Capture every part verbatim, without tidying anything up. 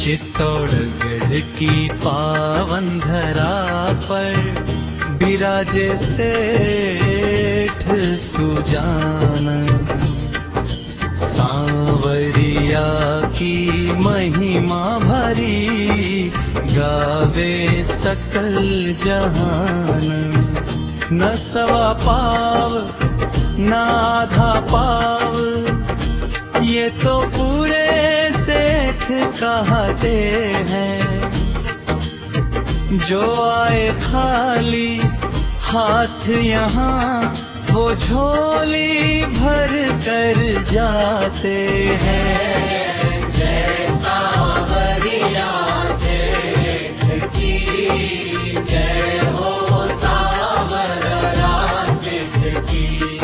चित्तौड़गढ़ की पावन धरा पर विराजे सेठ सुजान। सांवरिया की महिमा भरी गावे सकल जहान। न सवा पाव न आधा पाव ये तो पूरे सेठ कहते हैं। जो आए खाली हाथ यहाँ वो झोली भर कर जाते हैं। जय सांवरिया सेठ की जय हो, सांवरिया सेठ की।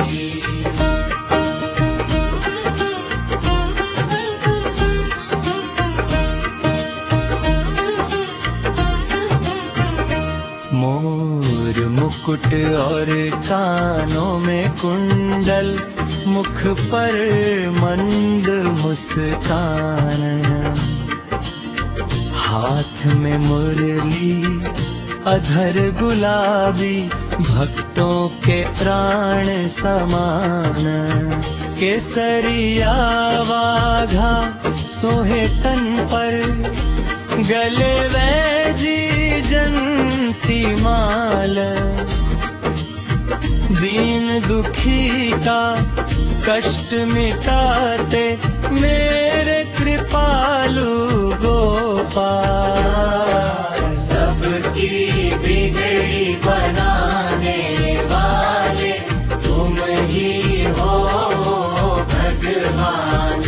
मोर मुकुट और कानों में कुंडल, मुख पर मंद मुस्कान। हाथ में मुरली अधर गुलाबी, भक्तों के प्राण समान। केसरिया वाघा सोहे तन पर, गले वैजी जंती माल। दीन दुखी का कष्ट मिटाते मेरे कृपालु गोपाल। सबकी बिगड़ी बनाने वाले तुम ही हो भगवान।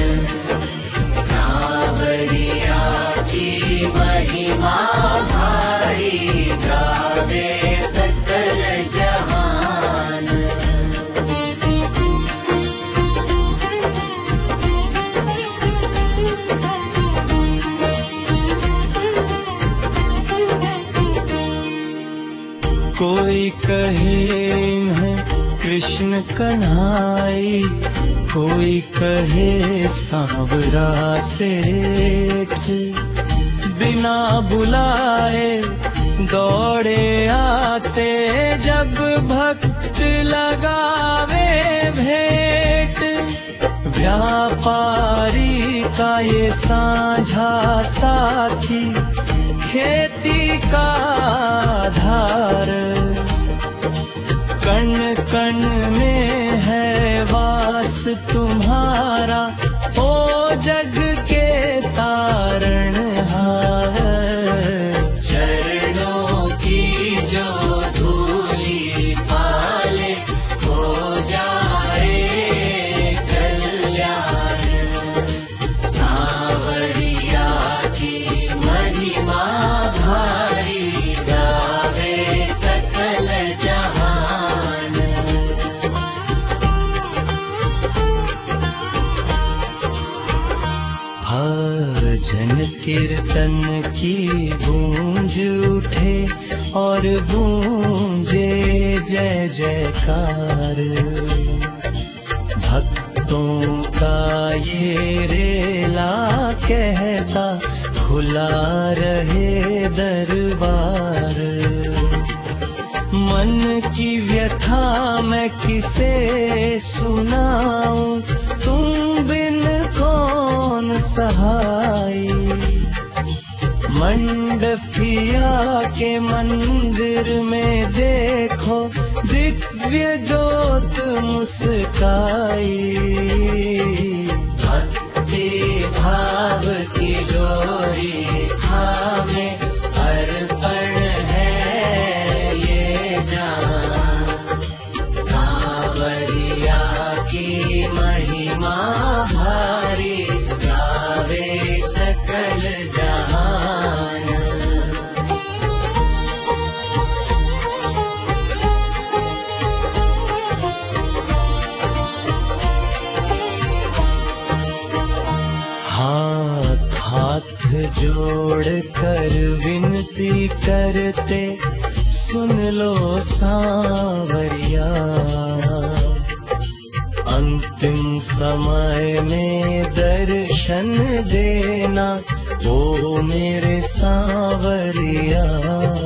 सांवरिया की महिमा भारी गावे सकल जहान। कोई कहे है कृष्ण कन्हाई, कोई कहे सांवरा सेठ। बिना बुलाए दौड़े आते जब भक्त लगावे भेंट। व्यापारी का ये साझा साथी, खेती का आधार। कण कण में है वास तुम्हारा, ओ जग के तारणहार। चरणों की जो धूली पाले हो जाए कल्याण। सांवरिया की महिमा भारी गावे सकल जहान। भजन कीर्तन की गूंज उठे और गूंजे जय जयकार। भक्तों का ये रेला कहता खुला रहे दरबार। मन की व्यथा मैं किसे सुनाऊं, तुम बिन कौन सहाई। मंडपिया के मंदिर में देखो दिव्य ज्योत मुस्काई। भक्ति भाव की डोरी थामे अर्पण है ये जान। सांवरिया की महिमा भारी गावे सकल जहान। हाथ हाथ जोड़ कर विनती करते सुन लो सांवरिया। अंतिम समय में दर्शन देना ओ मेरे सांवरिया